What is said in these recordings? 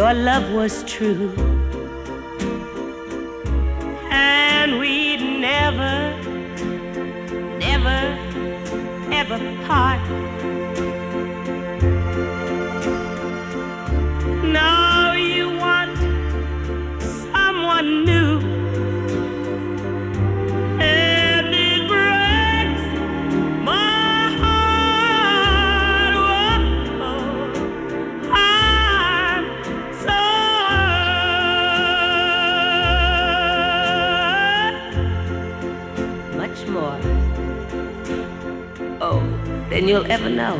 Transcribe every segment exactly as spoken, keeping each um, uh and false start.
your love was true, and we'd never, never, ever part. Now you want someone new, and it breaks my heart. Oh, I'm so hurt. Much more, oh, than you'll ever know.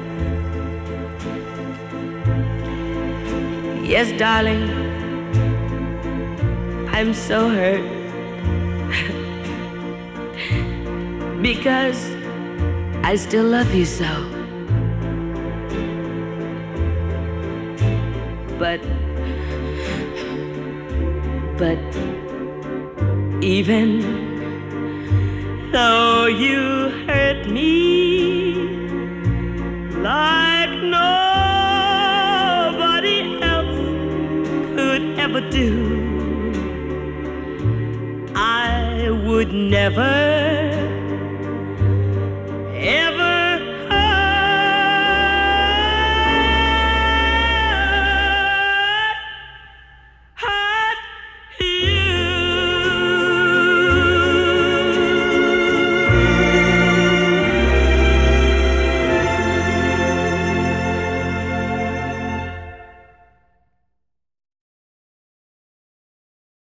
Yes, darling, I'm so hurt because I still love you so. But, but even though you hurt me like nobody else could ever do, I would never